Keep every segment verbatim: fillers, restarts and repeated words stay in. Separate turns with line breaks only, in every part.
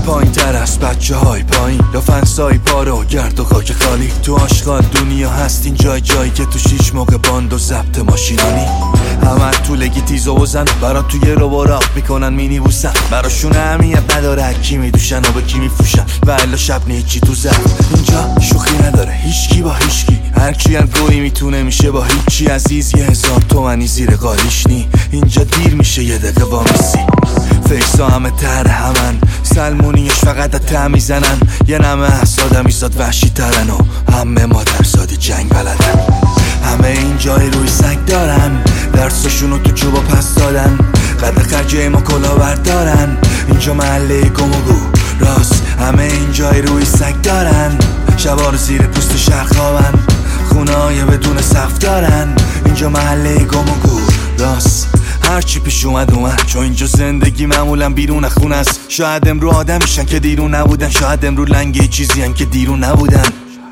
پایین تر از بچه های پایین، لافنسای پاره و گرد و خاک خالی. تو آشغال دنیا هست این جای جایی که تو شیش موقع باند و ضبط ماشینانی. همه تو لگی تیز و بزن برا توی رو براق میکنن مینی بوسن. براشون اهمیت نداره کی میدوشن و به کی میفروشن و الا شب نیچی تو زد. اینجا شوخی نداره هیچکی با هیچکی، هر کی هر گویی میتونه میشه با هیچی. عزیز یه هزار تومنی زیر قالیش نی، اینجا دیر میشه یه دقیقه وامیسی. فیکسا همه تر همن، سلمونیش فقط ته میزنن. یه نمه احسادم ایزاد وحشی ترن و همه مادر سادی جنگ بلدن. همه این جای روی سگ دارن، درسشونو تو جوبا پس دادن. قد خرجه ما کلا بردارن، اینجا محله گم و گو راست. همه این جای روی سگ دارن، شبار زیر پوست شهر خوابن. خونه های بدون صف دارن، اینجا محله گم و گو راست. هرچی پیش اومد اومد، چون اینجا زندگی معمولا بیرون خونه است. شاید امرو آدمیشن که دیرون نبودن، شاید امرو لنگه چیزی هن که دیرون نبودن.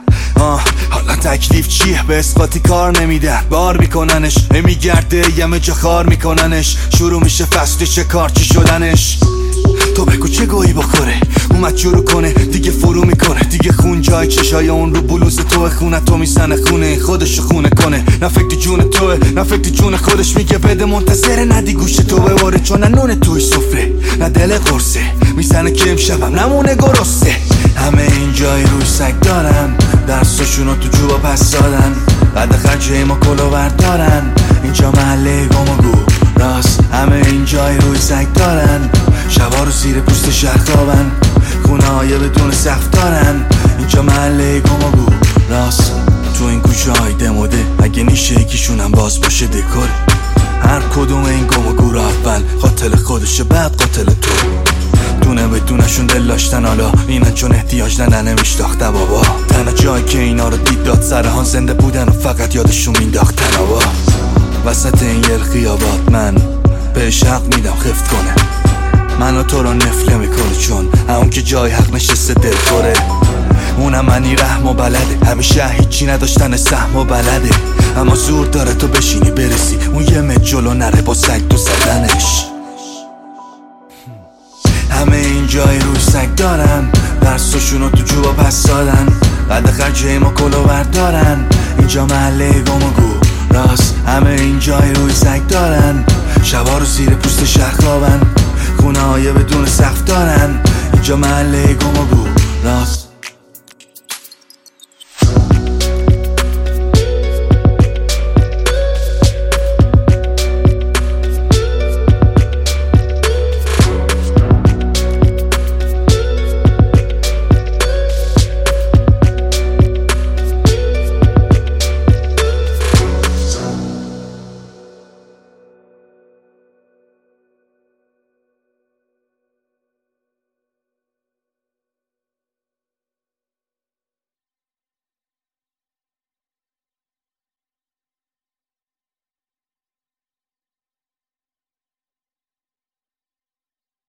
آه حالا تکلیف چیه؟ به اسقاطی کار نمیده، بار میکننش میگرده یمه جا خار میکننش. شروع میشه فصل چه کار چی شدنش. تو بگو چه گویی بخوره اومد شروع کنه دیگه فرو میکنه. دیگه خون جای چشای اون رو بلوز توه، خونه تو میزنه خونه خودشو خونه کنه. نه فکر جون توه نه فکر جون خودش، میگه بده منتظره ندی گوش تو بباره. چون نه نون توی سفره نه دل قرصه، میزنه که امشبم نمونه گرسته. همه این جای روی سگ دارن، درسشونو تو جوبا پس دادن. قد خرجه ما کلو بردارن، اینجا محله گم و گو راست. همه این جای روی سگ دارن، شبا رو زیر پوست شهر خوابن. خونه های بدون سقف دارن، اینجا محله گم و گو راست. تو این کوچه های دموده اگه نیشه یکیشونم باز باشه دکوره. هر کدوم این گم و گو رو اول قاتل خودشه بعد قاتل تو. دونه به دونشون دل داشتن، حالا اینن چون احتیاج ندن نمیشتاخته بابا. تنها جایی که اینا رو دید داد سرهان زنده بودن و فقط یادشون مینداخت تنابا. وسط این یل خیابات من بهش حق میدم خفت کنه. منو تو رو نفله میکنه چون اون که جای حق نشسته دل خوره. اونم منی رحم و بلده، همیشه هیچی نداشتن سهم و بلده. اما زور داره تو بشینی برسی اون یه متر جلو نره با سگ تو زدنش. همه این جای روی سگ دارن، درسشونو تو جوبا پس دادن. قد خرجه ما کلو بردارن، اینجا محله گم و گو راست. همه این جای روی سگ دارن، شبا رو زیر پوست شهر خوابن. خونه های بدون سقف دارن، اینجا محله گم و گو راست.